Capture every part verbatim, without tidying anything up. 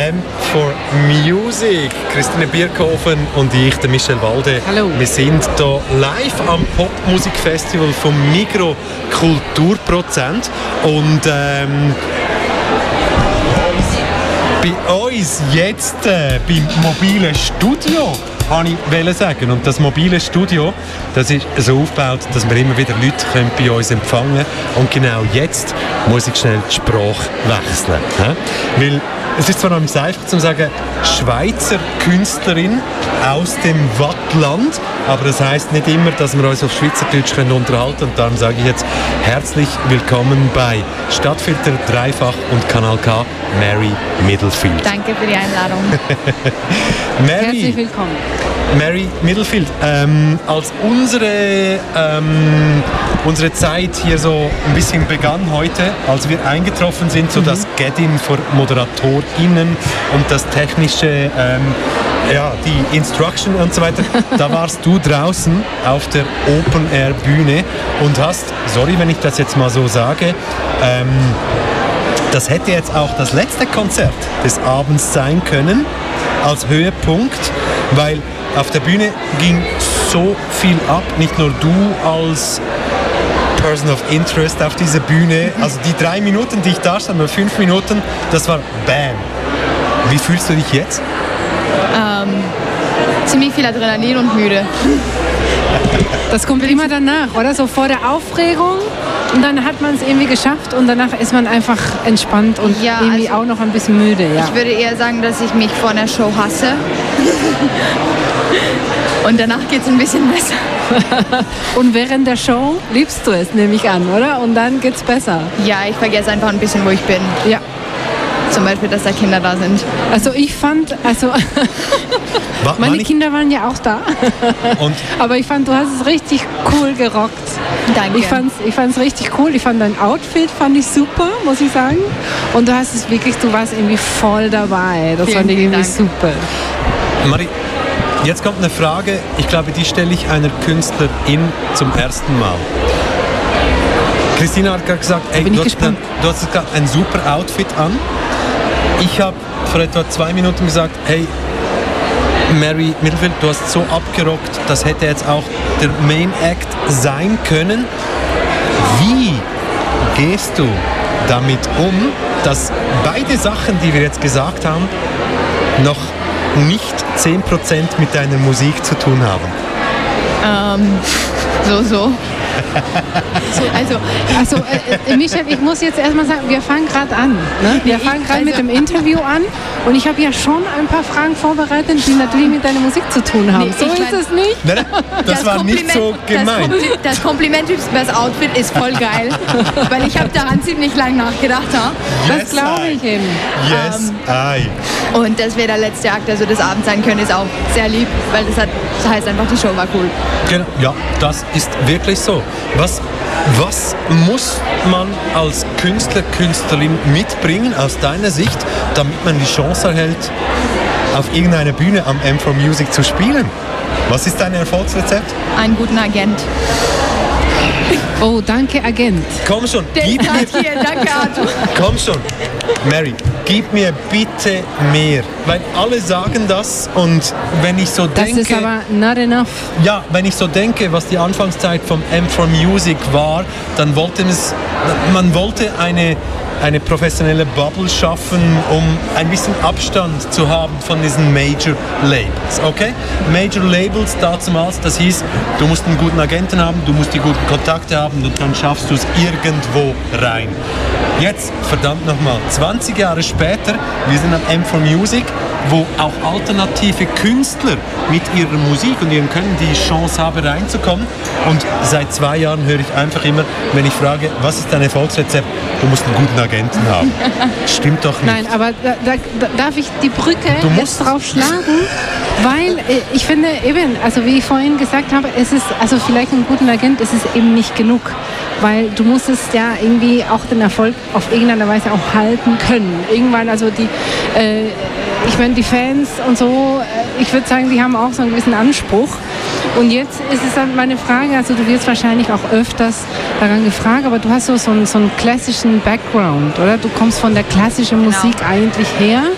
M for Music. Christine Birkhofen und ich, der Michel Walde. Hallo. Wir sind hier live am Popmusikfestival vom Migros Kulturprozent. Und ähm, bei uns jetzt äh, beim mobilen Studio, kann ich sagen. Und das mobile Studio, das ist so aufgebaut, dass wir immer wieder Leute können bei uns empfangen können. Und genau jetzt muss ich schnell die Sprache wechseln. He? Weil es ist zwar noch einfach zu sagen, Schweizer Künstlerin aus dem Wattland, aber das heisst nicht immer, dass wir uns auf Schweizerdeutsch können unterhalten können. Und darum sage ich jetzt herzlich willkommen bei Stadtfilter Dreifach und Kanal K, Mary Middlefield. Danke für die Einladung. Mary, Herzlich willkommen. Mary Middlefield, ähm, als unsere, ähm, unsere Zeit hier so ein bisschen begann heute, als wir eingetroffen sind, so mhm. das Get-In für ModeratorInnen und das technische, ähm, ja, die Instruction und so weiter, da warst du draußen auf der Open-Air-Bühne und hast, sorry, wenn ich das jetzt mal so sage, ähm, das hätte jetzt auch das letzte Konzert des Abends sein können, als Höhepunkt, weil auf der Bühne ging so viel ab, nicht nur du als Person of Interest auf dieser Bühne, also die drei Minuten, die ich da stand, nur fünf Minuten, das war Bam. Wie fühlst du dich jetzt? Ähm, ziemlich viel Adrenalin und müde. Das kommt immer danach, oder? So vor der Aufregung und dann hat man es irgendwie geschafft und danach ist man einfach entspannt und ja, irgendwie also, auch noch ein bisschen müde. Ja. Ich würde eher sagen, dass ich mich vor einer Show hasse. Und danach geht es ein bisschen besser. Und während der Show liebst du es, nehme ich an, oder? Und dann geht's besser. Ja, ich vergesse einfach ein bisschen, wo ich bin. Ja. Zum Beispiel, dass da Kinder da sind. Also ich fand, also meine Kinder waren ja auch da. Und? Aber ich fand, du hast es richtig cool gerockt. Danke. Ich fand's, ich fand's richtig cool. Ich fand dein Outfit fand ich super, muss ich sagen. Und du hast es wirklich, du warst irgendwie voll dabei. Das vielen, fand ich irgendwie Dank. super. Marie, jetzt kommt eine Frage, ich glaube, die stelle ich einer Künstlerin zum ersten Mal. Christina hat gerade gesagt, ey, du, hast, du hast gerade ein super Outfit an. Ich habe vor etwa zwei Minuten gesagt, hey, Mary Middlefield, du hast so abgerockt, das hätte jetzt auch der Main Act sein können. Wie gehst du damit um, dass beide Sachen, die wir jetzt gesagt haben, noch nicht zehn Prozent mit deiner Musik zu tun haben? Ähm, so, so. So, also, also äh, Michel, ich muss jetzt erstmal sagen, wir fangen gerade an. Ne? Wir fangen gerade also, mit dem Interview an und ich habe ja schon ein paar Fragen vorbereitet, die natürlich mit deiner Musik zu tun haben. Nee, so ist es nicht. Nein, das, das war nicht so gemeint. Das, Kompli- das Kompliment über das Outfit ist voll geil, weil ich habe daran ziemlich lange nachgedacht. Ha? Das yes, glaube ich eben. Yes, um, I. Und dass wir der letzte Akt also des Abends sein können, ist auch sehr lieb, weil das, hat, das heißt einfach, die Show war cool. Genau, ja, das ist wirklich so. Was, was muss man als Künstler, Künstlerin mitbringen aus deiner Sicht, damit man die Chance erhält, auf irgendeiner Bühne am M for Music zu spielen? Was ist dein Erfolgsrezept? Einen guten Agent. Oh, danke, Agent. Komm schon, gib mir... Hier, danke, Arthur. Komm schon, Mary, gib mir bitte mehr. Weil alle sagen das und wenn ich so denke... Das ist aber not enough. Ja, wenn ich so denke, was die Anfangszeit vom M for Music war, dann wollte es, man wollte eine... eine professionelle Bubble schaffen, um ein bisschen Abstand zu haben von diesen Major Labels, okay? Major Labels damals, das hieß, du musst einen guten Agenten haben, du musst die guten Kontakte haben und dann schaffst du es irgendwo rein. Jetzt, verdammt nochmal, zwanzig Jahre später, wir sind am M for Music, wo auch alternative Künstler mit ihrer Musik und ihrem Können die Chance haben, reinzukommen. Und seit zwei Jahren höre ich einfach immer, wenn ich frage, was ist dein Erfolgsrezept? Du musst einen guten Agenten haben. Stimmt doch nicht. Nein, aber da, da, da darf ich die Brücke jetzt drauf schlagen, weil äh, ich finde eben, also wie ich vorhin gesagt habe, es ist, also vielleicht einen guten Agent ist es eben nicht genug, weil du musst es ja irgendwie auch den Erfolg auf irgendeine Weise auch halten können. Irgendwann, also die, äh, ich meine, die Fans und so, äh, ich würde sagen, die haben auch so einen gewissen Anspruch. Und jetzt ist es dann meine Frage, also du wirst wahrscheinlich auch öfters daran gefragt, aber du hast so, so, einen, so einen klassischen Background, oder? Du kommst von der klassischen Musik genau. eigentlich her.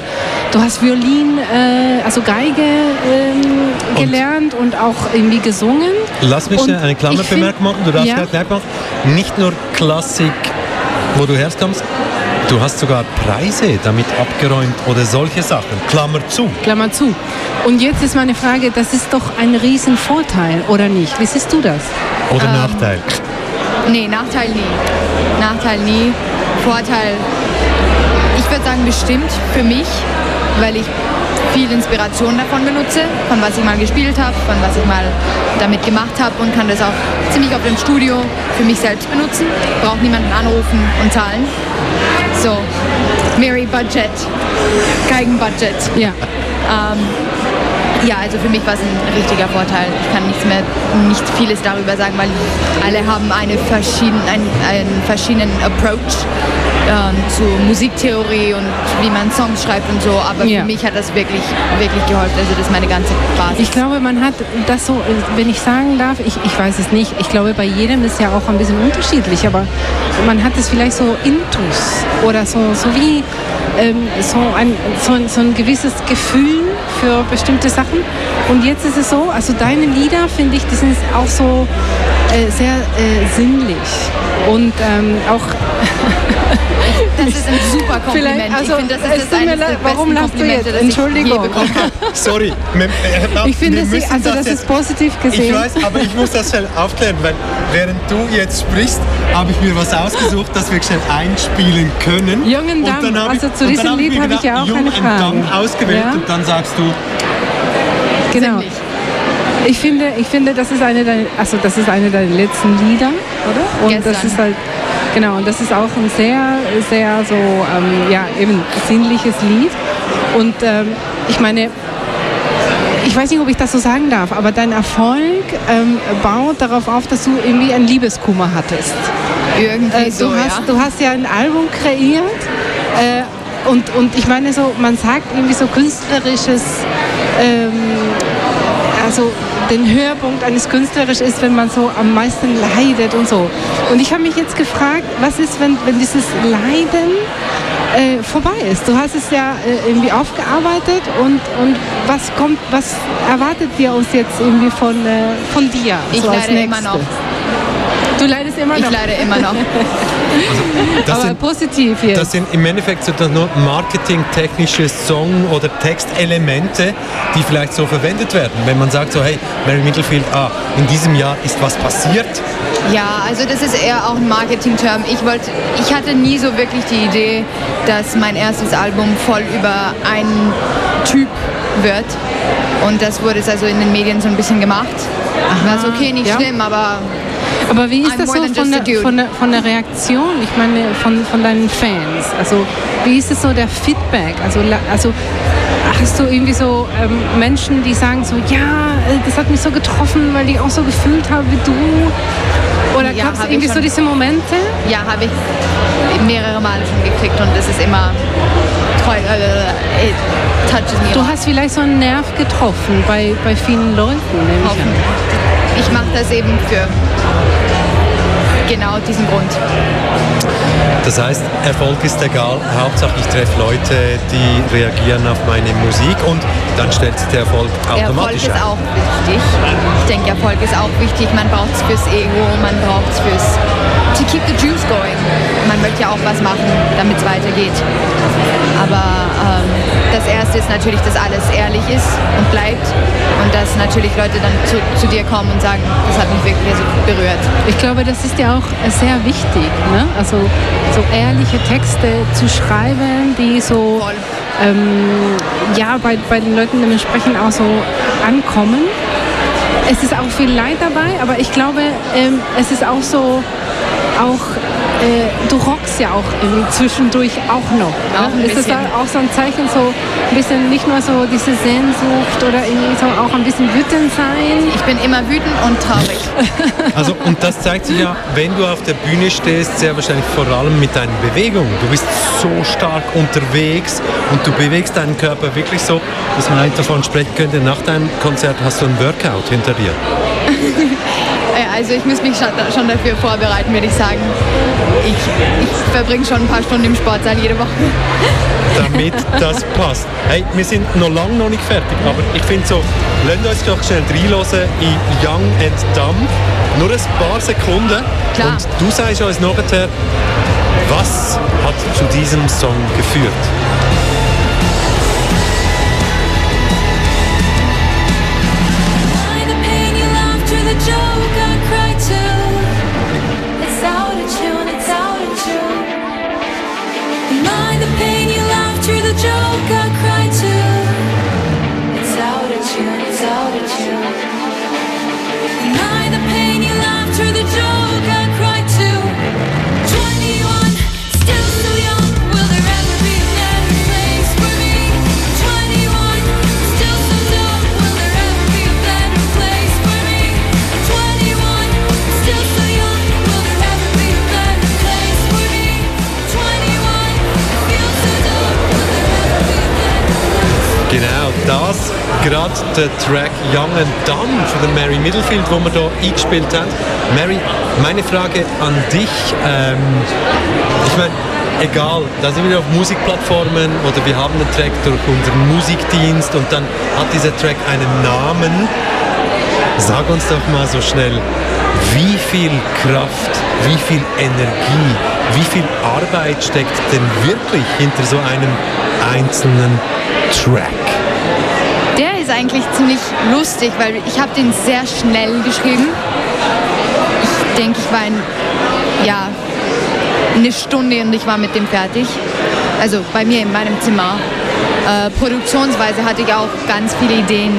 du hast Violin, äh, also Geige ähm, gelernt und, und auch irgendwie gesungen. Lass mich und eine Klammerbemerkung machen. Du darfst ja. gleich machen. Nicht nur Klassik, wo du herkommst, du hast sogar Preise damit abgeräumt oder solche Sachen. Klammer zu. Klammer zu. Und jetzt ist meine Frage, das ist doch ein Riesenvorteil, oder nicht? Wie siehst du das? Oder Ähm, Nachteil? Nee, Nachteil nie. Nachteil nie. Vorteil, ich würde sagen bestimmt für mich, weil ich viel Inspiration davon benutze, von was ich mal gespielt habe, von was ich mal damit gemacht habe und kann das auch ziemlich oft im Studio für mich selbst benutzen. Brauche niemanden anrufen und zahlen. So, Mary Budget, Geigenbudget. Ja. Ähm, ja, also für mich war es ein richtiger Vorteil. Ich kann nichts mehr, nicht vieles darüber sagen, weil alle haben eine verschieden, einen, einen verschiedenen Approach ähm, zu Musiktheorie und wie man Songs schreibt und so. Aber ja. für mich hat das wirklich, wirklich geholfen. Also das ist meine ganze Basis. Ich glaube, man hat das so, wenn ich sagen darf, ich, ich weiß es nicht. Ich glaube, bei jedem ist ja auch ein bisschen unterschiedlich, aber man hat es vielleicht so intus oder so, so wie ähm, so, ein, so, ein, so ein gewisses Gefühl für bestimmte Sachen. Und jetzt ist es so, also deine Lieder, finde ich, die sind auch so äh, sehr äh, sinnlich und ähm, auch das ist ein super Kompliment. Also, ich finde, das ist das eines der warum besten Komplimente, das ich je bekommen habe. Sorry. Ich finde, Sie, also das, das ist positiv gesehen. Ich weiß, aber ich muss das schnell aufklären, weil während du jetzt sprichst, habe ich mir was ausgesucht, das wir schnell einspielen können. Jungen Damm, also zu diesem Lied habe ich ja auch eine Frage. Jungen Damm ausgewählt ja? und dann sagst du... Genau. Ich finde, ich finde, das ist eine deiner, also das ist eine deiner letzten Lieder, oder? Und Gestern. das ist halt, genau, und das ist auch ein sehr, sehr so, ähm, ja, eben sinnliches Lied. Und ähm, ich meine, ich weiß nicht, ob ich das so sagen darf, aber dein Erfolg ähm, baut darauf auf, dass du irgendwie einen Liebeskummer hattest. Irgendwie äh, so, du hast, ja. Du hast ja ein Album kreiert äh, und, und ich meine so, man sagt irgendwie so künstlerisches, ähm, also den Höhepunkt eines Künstlers ist, wenn man so am meisten leidet und so. Und ich habe mich jetzt gefragt, was ist, wenn, wenn dieses Leiden äh, vorbei ist? Du hast es ja äh, irgendwie aufgearbeitet und, und was kommt, was erwartet wir uns jetzt irgendwie von, äh, von dir? Ich so leide immer noch. Du leidest immer noch? Ich leide immer noch. Das aber sind, positiv jetzt. Das sind im Endeffekt so nur marketingtechnische Song- oder Textelemente, die vielleicht so verwendet werden. Wenn man sagt so, hey, Mary Mittelfield, ah, in diesem Jahr ist was passiert. Ja, also das ist eher auch ein Marketing-Term. Ich wollte, ich hatte nie so wirklich die Idee, dass mein erstes Album voll über einen Typ wird. Und das wurde es also in den Medien so ein bisschen gemacht. Aha, war okay, nicht ja. schlimm, aber... Aber wie ist I'm das so von der, von, der, von der Reaktion, ich meine, von, von deinen Fans? Also wie ist es so der Feedback? Also, also hast du irgendwie so ähm, Menschen, die sagen so, ja, das hat mich so getroffen, weil ich auch so gefühlt habe wie du? Oder ja, gab es irgendwie so diese Momente? Ja, habe ich mehrere Male schon gekriegt und es ist immer treu, äh, it touches me. Du hast vielleicht so einen Nerv getroffen bei, bei vielen Leuten, nehme ich an. Ich mache das eben für genau diesen Grund. Das heißt, Erfolg ist egal, Hauptsache ich treffe Leute, die reagieren auf meine Musik und dann stellt sich der Erfolg automatisch Erfolg ist ein. auch wichtig. Ich denke, Erfolg ist auch wichtig. Man braucht es fürs Ego, man braucht es fürs to keep the juice going. Man möchte ja auch was machen, damit es weitergeht. Aber ähm, das Erste ist natürlich, dass alles ehrlich ist und bleibt und dass natürlich Leute dann zu, zu dir kommen und sagen, das hat mich wirklich berührt. Ich glaube, das ist ja auch sehr wichtig, ne? Also so ehrliche Texte zu schreiben, die so ähm, ja, bei, bei den Leuten dementsprechend auch so ankommen. Es ist auch viel Leid dabei, aber ich glaube, ähm, es ist auch so, auch äh, du rockst ja auch irgendwie zwischendurch auch noch. Auch ein ist das auch so ein Zeichen, so ein bisschen nicht nur so diese Sehnsucht oder irgendwie so auch ein bisschen wütend sein? Ich bin immer wütend und traurig. Also, und das zeigt sich ja, wenn du auf der Bühne stehst, sehr wahrscheinlich vor allem mit deinen Bewegungen. Du bist so stark unterwegs und du bewegst deinen Körper wirklich so, dass man eigentlich davon sprechen könnte, nach deinem Konzert hast du ein Workout hinter dir. Also ich muss mich schon dafür vorbereiten, würde ich sagen. Ich, ich verbringe schon ein paar Stunden im Sportsaal jede Woche. damit das passt. Hey, wir sind noch lange noch nicht fertig, aber ich finde so, lasst uns doch schnell reinhören in Young and Dumb. Nur ein paar Sekunden. Klar. Und du sagst uns nachher, was hat zu diesem Song geführt? Genau, das gerade der Track Young and Dumb von der Mary Middlefield, wo wir hier eingespielt haben. Mary, meine Frage an dich, ähm, ich meine, egal, da sind wir auf Musikplattformen oder wir haben einen Track durch unseren Musikdienst und dann hat dieser Track einen Namen. Sag uns doch mal so schnell, wie viel Kraft, wie viel Energie, wie viel Arbeit steckt denn wirklich hinter so einem einzelnen Track? Der ist eigentlich ziemlich lustig, weil ich habe den sehr schnell geschrieben. Ich denke, ich war in, ja, eine Stunde und ich war mit dem fertig. Also bei mir in meinem Zimmer. Äh, produktionsweise hatte ich auch ganz viele Ideen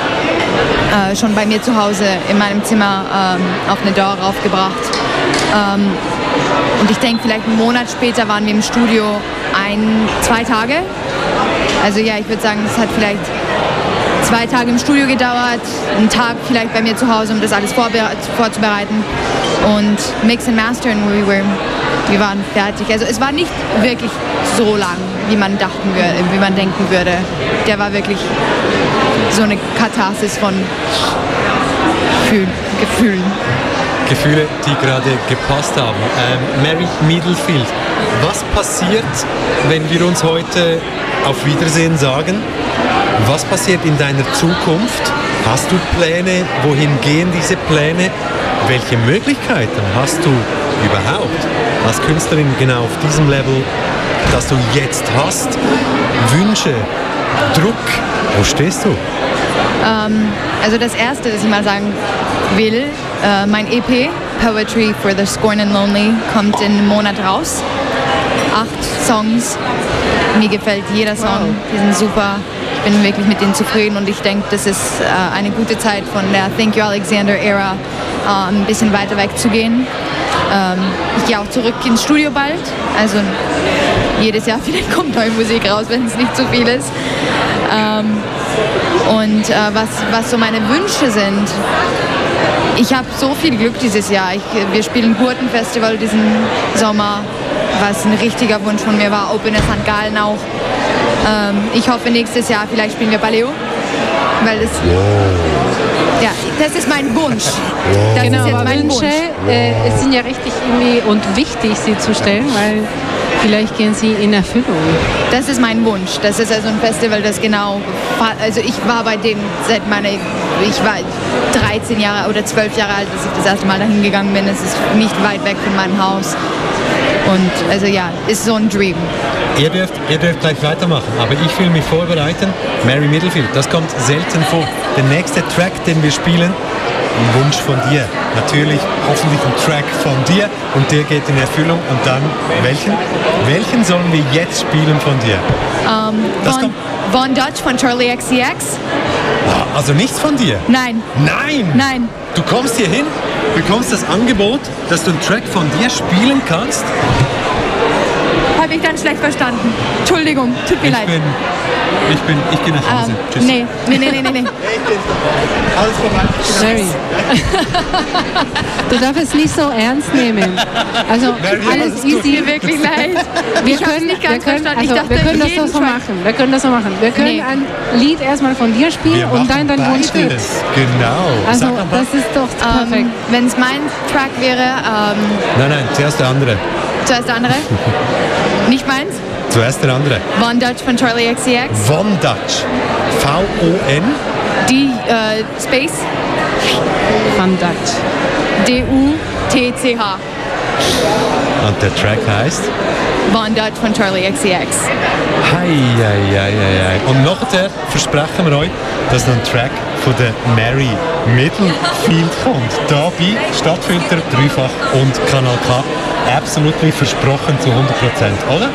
äh, schon bei mir zu Hause in meinem Zimmer ähm, auf eine D A W raufgebracht. Ähm, und ich denke, vielleicht einen Monat später waren wir im Studio ein, zwei Tage. Also ja, ich würde sagen, es hat vielleicht zwei Tage im Studio gedauert, einen Tag vielleicht bei mir zu Hause, um das alles vorzubereiten. Und Mix and Master, und we were, wir waren fertig. Also es war nicht wirklich so lang, wie man dachten würde, wie man denken würde. Der war wirklich so eine Katharsis von Gefühl, Gefühlen. Gefühle, die gerade gepasst haben. Ähm, Mary Middlefield, was passiert, wenn wir uns heute auf Wiedersehen sagen? Was passiert in deiner Zukunft? Hast du Pläne? Wohin gehen diese Pläne? Welche Möglichkeiten hast du überhaupt als Künstlerin genau auf diesem Level, das du jetzt hast? Wünsche, Druck, wo stehst du? Ähm, also das Erste, das ich mal sagen will, äh, mein E P, Poetry for the Scorned and Lonely, kommt in einem Monat raus. Acht Songs. Mir gefällt jeder Song. Wow. Die sind super. Ich bin wirklich mit denen zufrieden und ich denke, das ist äh, eine gute Zeit von der Thank You Alexander Ära äh, ein bisschen weiter weg zu gehen. Ähm, ich gehe auch zurück ins Studio bald. Also jedes Jahr vielleicht kommt neue Musik raus, wenn es nicht zu viel ist. Ähm, und äh, was, was so meine Wünsche sind, ich habe so viel Glück dieses Jahr. Ich, wir spielen Gurten-Festival diesen Sommer, was ein richtiger Wunsch von mir war. Open in Sankt Gallen auch. Ähm, ich hoffe, nächstes Jahr vielleicht spielen wir Baleo. Weil das, wow. Ja, das ist mein Wunsch. Wow. Das genau, ist jetzt mein Wünsche, Wunsch. Äh, es sind ja richtig irgendwie und wichtig, sie zu stellen, weil vielleicht gehen sie in Erfüllung. Das ist mein Wunsch. Das ist also ein Festival, das genau, also ich war bei dem seit meiner, ich war dreizehn Jahre oder zwölf Jahre alt, als ich das erste Mal dahin gegangen bin. Es ist nicht weit weg von meinem Haus. Und also ja, ist so ein Dream. Ihr dürft, ihr dürft gleich weitermachen, aber ich will mich vorbereiten. Mary Middlefield, das kommt selten vor. Der nächste Track, den wir spielen, ein Wunsch von dir. Natürlich, hoffentlich ein Track von dir und der geht in Erfüllung. Und dann, welchen? Welchen sollen wir jetzt spielen von dir? Um, Von, Von Dutch von Charlie X C X. Also nichts von dir? Nein. Nein? Nein. Du kommst hier hin, bekommst das Angebot, dass du einen Track von dir spielen kannst? Habe ich dann schlecht verstanden. Entschuldigung, tut mir ich leid. Bin, ich bin, ich gehe nach Hause. Ähm, Tschüss. Nee, nee, nee, nee, nee. nee. Alles vorbei. Sorry. Du darfst es nicht so ernst nehmen. Also alles easy. Tut mir wirklich leid. Wir ich können, nicht ganz wir können, verstanden. also, Ich dachte, wir können das jeden doch so Track. machen. Wir können das so machen. Wir können Nee. ein Lied erstmal von dir spielen Wir und dann dein machen Wunschlied. beides. Genau. Also Sag mal. das ist doch perfekt. Ähm, Wenn es mein Track wäre, ähm, Nein, nein, zuerst der andere. zuerst der andere. Nicht meins? Zuerst der andere. Von Dutch von Charlie X C X. Von Dutch. V O N. Die äh, Space. Von Dutch. D U T C H. Und der Track heißt? Von Dutch von Charlie X C X. Hei, hei, hei, hei. Und nachher versprechen wir euch, dass noch ein Track von der Mary Middlefield kommt. Da bei Stadtfilter, Dreifach und Kanal K. Absolut versprochen zu hundert Prozent, oder?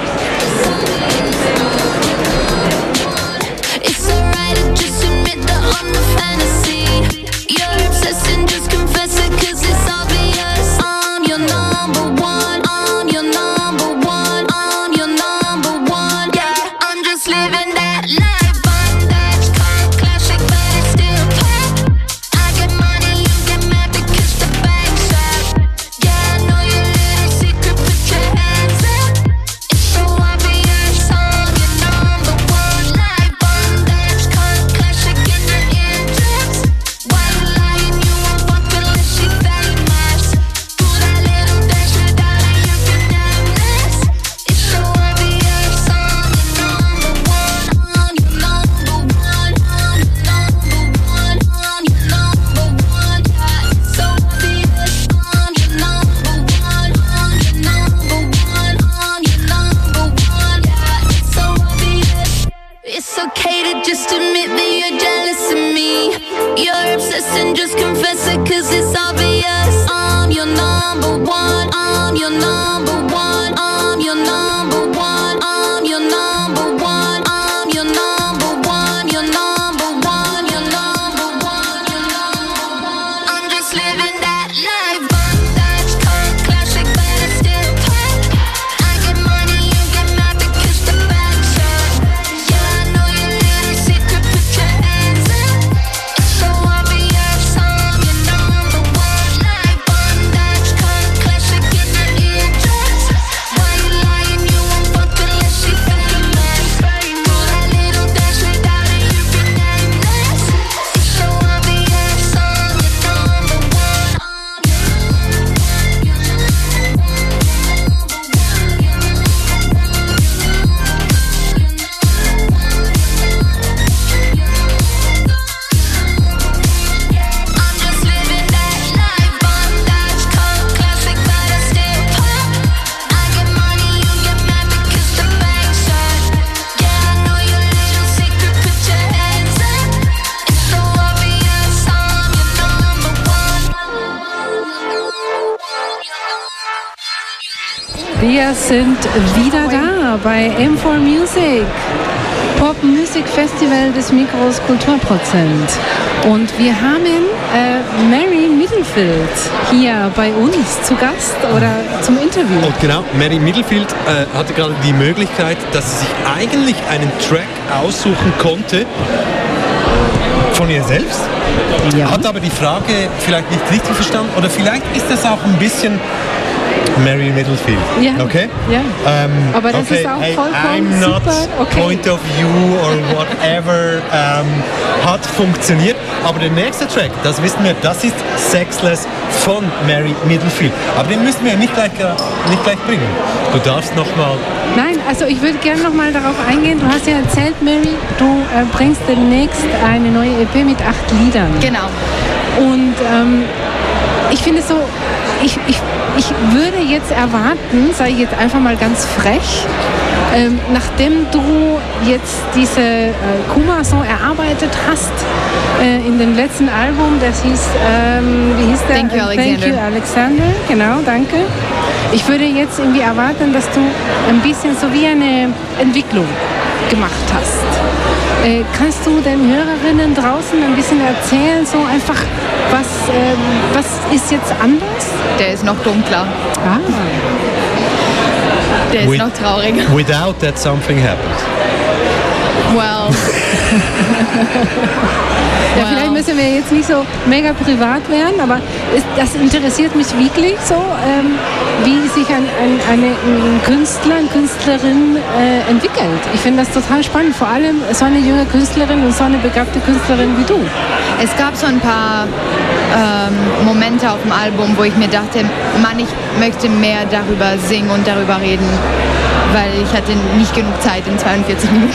Wir sind wieder da bei M vier Music, Pop Music Festival des Migros Kulturprozent. Und wir haben äh, Mary Middlefield hier bei uns zu Gast oder zum Interview. Und genau, Mary Middlefield äh, hatte gerade die Möglichkeit, dass sie sich eigentlich einen Track aussuchen konnte von ihr selbst. Ja. Hat aber die Frage vielleicht nicht richtig verstanden oder vielleicht ist das auch ein bisschen Mary Middlefield. Ja. Okay? Ja. Ähm, aber das okay. ist auch hey, vollkommen I'm not super. Okay. Point of View or whatever ähm, hat funktioniert. Aber der nächste Track, das wissen wir, das ist Sexless von Mary Middlefield. Aber den müssen wir nicht gleich, äh, nicht gleich bringen. Du darfst noch mal... Nein, also ich würde gerne noch mal darauf eingehen. Du hast ja erzählt, Mary, du äh, bringst demnächst eine neue E P mit acht Liedern. Genau. Und ähm, ich finde so, ich, ich, ich würde jetzt erwarten, sage ich jetzt einfach mal ganz frech, ähm, nachdem du jetzt diese äh, Kuma-Song erarbeitet hast, äh, in dem letzten Album, das hieß, ähm, wie hieß der? Thank you, Alexander. Thank you, Alexander, genau, danke. Ich würde jetzt irgendwie erwarten, dass du ein bisschen so wie eine Entwicklung gemacht hast. Äh, kannst du den Hörerinnen draußen ein bisschen erzählen, so einfach, was, ähm, was ist jetzt anders? Der ist noch dunkler. Ah. Der ist With, noch trauriger. Without that something happened. Well. Ja, vielleicht müssen wir jetzt nicht so mega privat werden, aber ist, das interessiert mich wirklich so, ähm, wie sich ein, ein, eine, ein Künstler, eine Künstlerin äh, entwickelt. Ich finde das total spannend, vor allem so eine junge Künstlerin und so eine begabte Künstlerin wie du. Es gab so ein paar ähm, Momente auf dem Album, wo ich mir dachte, Mann, ich möchte mehr darüber singen und darüber reden. weil ich hatte nicht genug Zeit in zweiundvierzig Minuten.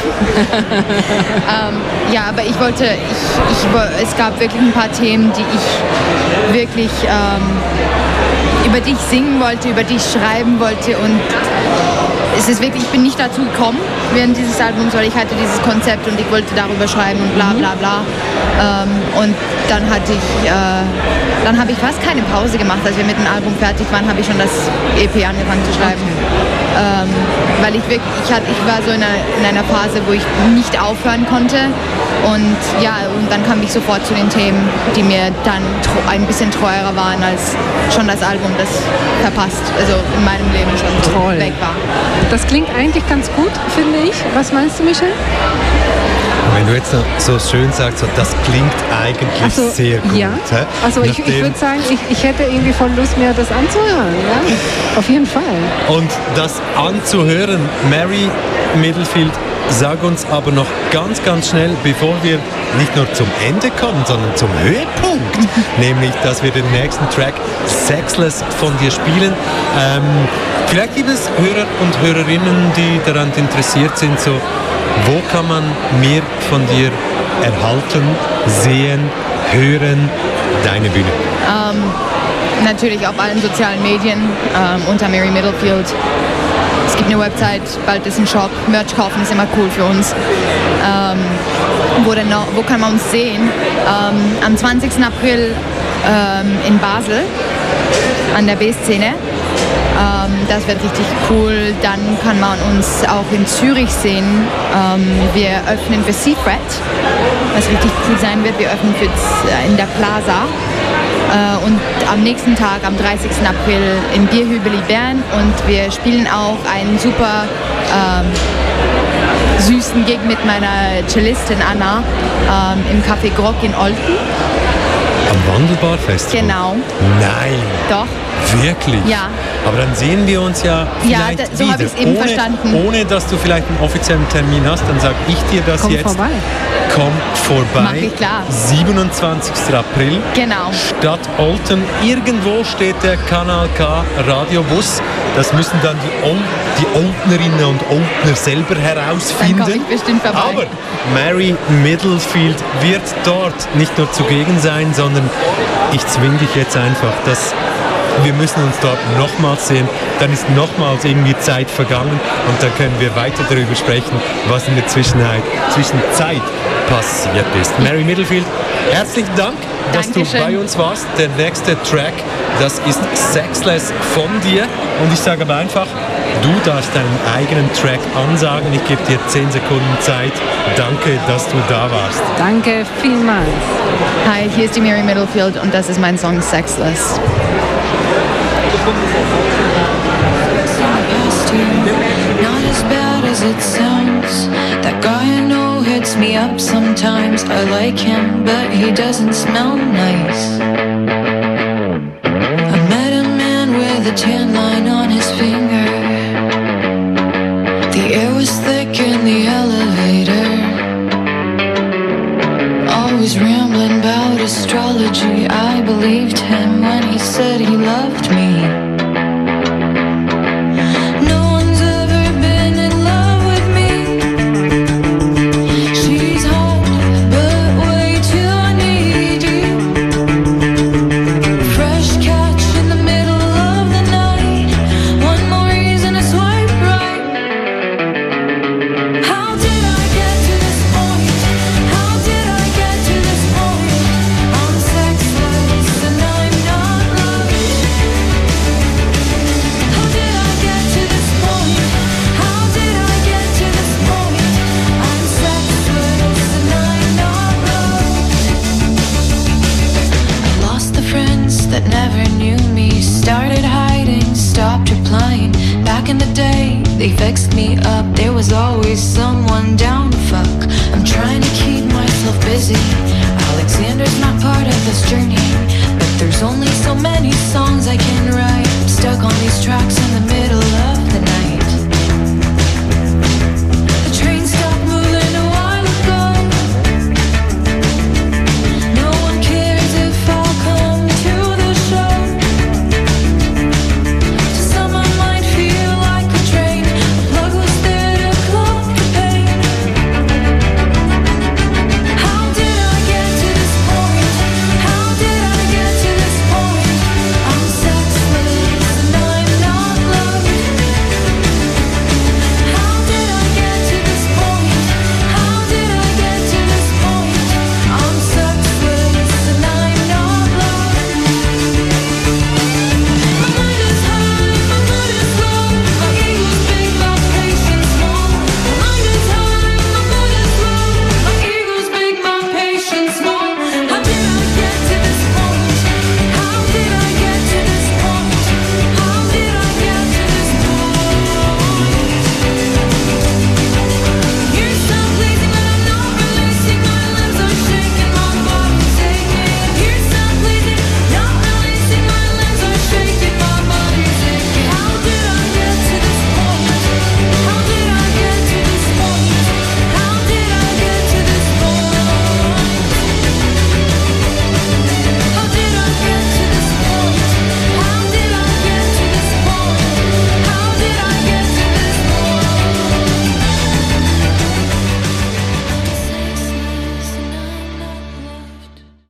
ähm, ja, aber ich wollte, ich, ich, es gab wirklich ein paar Themen, die ich wirklich, ähm, über die ich singen wollte, über die ich schreiben wollte und es ist wirklich, ich bin nicht dazu gekommen während dieses Albums, weil ich hatte dieses Konzept und ich wollte darüber schreiben und bla bla bla. Ähm, und dann hatte ich, äh, dann habe ich fast keine Pause gemacht, als wir mit dem Album fertig waren, habe ich schon das E P angefangen zu schreiben. Ähm, weil ich wirklich, ich, hatte, ich war so in einer, in einer Phase, wo ich nicht aufhören konnte und ja, und dann kam ich sofort zu den Themen, die mir dann ein bisschen treuer waren als schon das Album, das verpasst, also in meinem Leben schon Toll. Weg war. Das klingt eigentlich ganz gut, finde ich. Was meinst du, Michel? Wenn du jetzt so schön sagst, so, das klingt eigentlich also, sehr gut. Ja. Hä? Also ich, ich würde sagen, ich, ich hätte irgendwie voll Lust, mir das anzuhören. Ja? Auf jeden Fall. Und das anzuhören, Mary Middlefield, sag uns aber noch ganz, ganz schnell, bevor wir nicht nur zum Ende kommen, sondern zum Höhepunkt, nämlich, dass wir den nächsten Track Sexless von dir spielen. Ähm, vielleicht gibt es Hörer und Hörerinnen, die daran interessiert sind, so, wo kann man mehr von dir erhalten, sehen, hören, deine Bühne? Ähm, natürlich auf allen sozialen Medien ähm, unter Mary Middlefield. Es gibt eine Website, bald ist ein Shop. Merch kaufen ist immer cool für uns. Ähm, wo, denn noch, wo kann man uns sehen? Ähm, am zwanzigsten April ähm, in Basel an der B-Szene. Ähm, das wird richtig cool. Dann kann man uns auch in Zürich sehen. Ähm, wir öffnen für Seafret, was richtig cool sein wird. Wir öffnen für, in der Plaza. Äh, und am nächsten Tag, am dreißigsten April in Bierhübeli Bern. Und wir spielen auch einen super ähm, süßen Gig mit meiner Cellistin Anna ähm, im Café Grog in Olten. Am Wandelbar-Festival? Genau. Nein. Doch. Wirklich? Ja. Aber dann sehen wir uns ja vielleicht ja, da, so wieder. habe ich es eben ohne, verstanden. Ohne, dass du vielleicht einen offiziellen Termin hast, dann sage ich dir das Komm jetzt. vorbei. Komm vorbei. Mach ich klar. siebenundzwanzigsten April. Genau. Stadt Olten. Irgendwo steht der Kanal K Radiobus. Das müssen dann die, Ol die Oltnerinnen und Oltner selber herausfinden. Dann komme ich bestimmt vorbei. Aber Mary Middlefield wird dort nicht nur zugegen sein, sondern ich zwinge dich jetzt einfach, dass wir müssen uns dort nochmals sehen, dann ist nochmals irgendwie Zeit vergangen und dann können wir weiter darüber sprechen, was in der Zwischenzeit, Zwischenzeit passiert ist. Mary Middlefield, herzlichen Dank, dass Dankeschön. du bei uns warst. Der nächste Track, das ist Sexless von dir und ich sage aber einfach, du darfst deinen eigenen Track ansagen. Ich gebe dir zehn Sekunden Zeit. Danke, dass du da warst. Danke vielmals. Hi, hier ist die Mary Middlefield und das ist mein Song Sexless. Not as bad as it sounds. That guy I know hits me up sometimes. I like him, but he doesn't smell nice. I met a man with a tan line on his finger. The air was thick in the elevator. Always rambling about astrology. I believed him when he said he loved me. They vexed me up, there was always someone down to fuck. I'm trying to keep myself busy. Alexander's not part of this journey, but there's only so many songs I can write. I'm stuck on these tracks in the middle